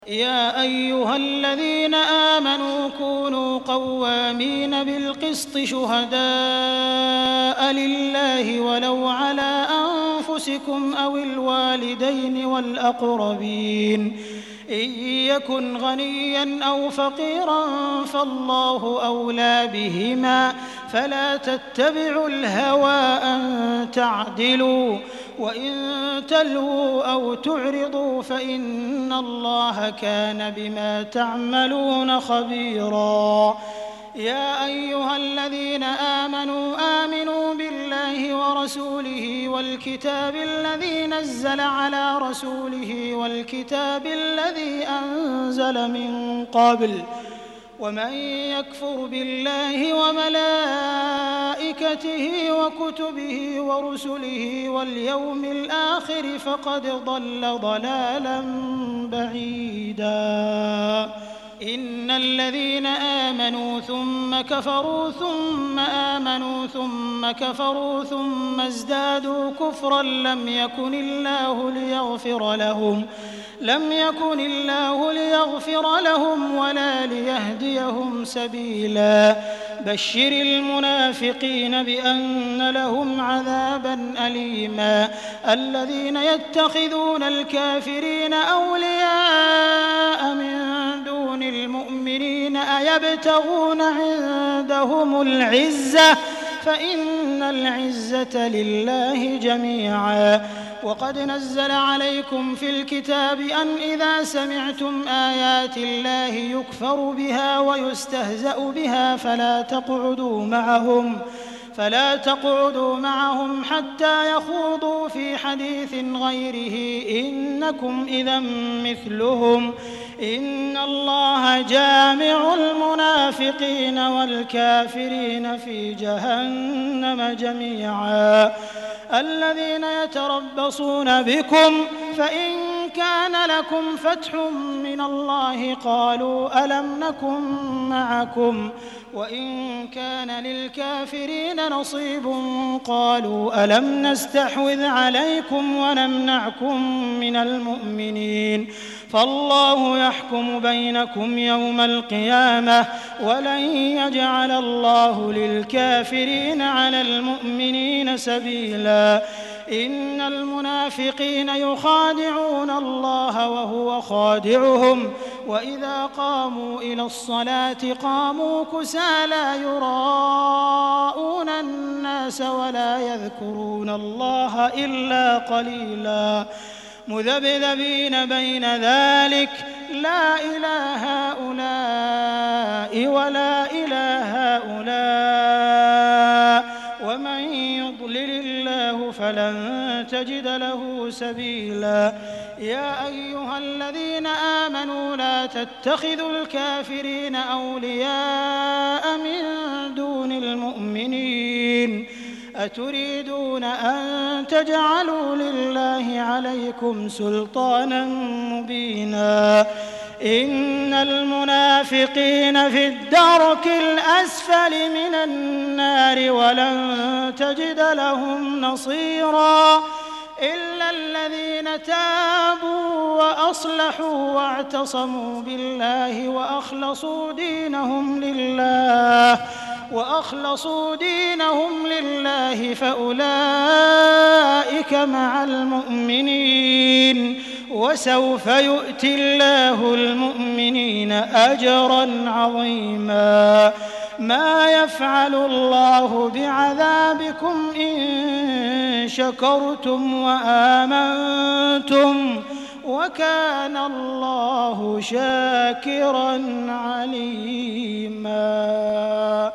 يا أيها الذين آمنوا كونوا قوامين بالقسط شهداء لله ولو على أنفسكم أو الوالدين والأقربين إن يكن غنيا أو فقيرا فالله أولى بهما فلا تتبعوا الهوى أن تعدلوا وإن تلووا أو تعرضوا فإن الله كان بما تعملون خبيرا. يا أيها الذين آمنوا بالله ورسوله والكتاب الذي نزل على رسوله والكتاب الذي أنزل من قبل ومن يكفر بالله وملائكته وكتبه ورسله واليوم الآخر فقد ضل ضلالا بعيدا. إن الذين آمنوا ثم كفروا ثم آمنوا ثم كفروا ثم ازدادوا كفرا لم يكن الله ليغفر لهم ولا ليهديهم سبيلا. بشر المنافقين بأن لهم عذابا أليما. الذين يتخذون الكافرين أولياء من دون المؤمنين أيبتغون عندهم العزة فإن العزة لله جميعا. وقد نزل عليكم في الكتاب أن إذا سمعتم آيات الله يكفر بها ويستهزأ بها فلا تقعدوا معهم حتى يخوضوا في حديث غيره إنكم إذا مثلهم إن الله جامع المنافقين والكافرين في جهنم جميعا. الذين يتربصون بكم فإن كان لكم فتح من الله قالوا ألم نكن معكم وإن كان للكافرين نصيب قالوا ألم نستحوذ عليكم ونمنعكم من المؤمنين فالله يحكم بينكم يوم القيامة ولن يجعل الله للكافرين على المؤمنين سبيلا. إن المنافقين يخادعون الله وهو خادعهم وإذا قاموا إلى الصلاة قاموا كسالى يراءون الناس ولا يذكرون الله إلا قليلا. مذبذبين بين ذلك لا إله هؤلاء ولا إله هؤلاء ومن يضلل الله فلن تجد له سبيلا. يا أيها الذين آمنوا لا تتخذوا الكافرين أولياء من دون المؤمنين أتريدون أن تجعلوا لله عليكم سلطانا مبينا. إن المنافقين في الدرك الأسفل من النار ولن تجد لهم نصيرا إلا الذين تابوا وأصلحوا واعتصموا بالله وأخلصوا دينهم لله فأولئك مع المؤمنين وسوف يؤتي الله المؤمنين أجرا عظيما. ما يفعل الله بعذابكم إن شكرتم وآمنتم وكان الله شاكرا عليما.